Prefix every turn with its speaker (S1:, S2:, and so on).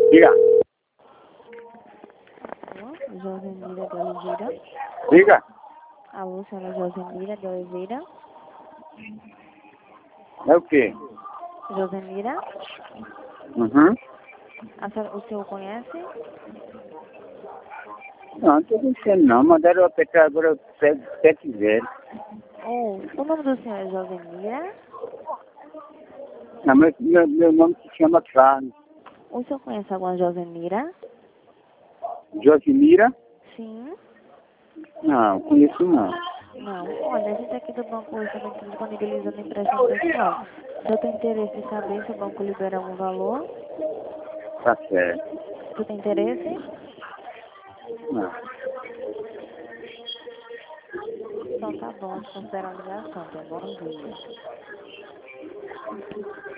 S1: Diga.
S2: Alô, Josenira de Oliveira.
S1: Diga.
S2: Alô, senhora Josenira de Oliveira.
S1: É o quê?
S2: Josenira,
S1: Uhum.
S2: o senhor conhece?
S1: Não tô dizendo não. Mandaram eu apertar agora o 70.
S2: O nome do senhor é Josenira?
S1: Não, meu nome se chama Carlos.
S2: O senhor conhece alguma Josenira?
S1: Josimira?
S2: Sim.
S1: Não, conheço não.
S2: Não. Olha, a gente aqui do banco hoje também está disponibilizando empréstimo pessoal. O senhor tem interesse em saber se o banco libera algum valor?
S1: Tá certo.
S2: O senhor tem interesse?
S1: Não.
S2: Então tá bom, a gente considera a ligação. Tenha bom dia.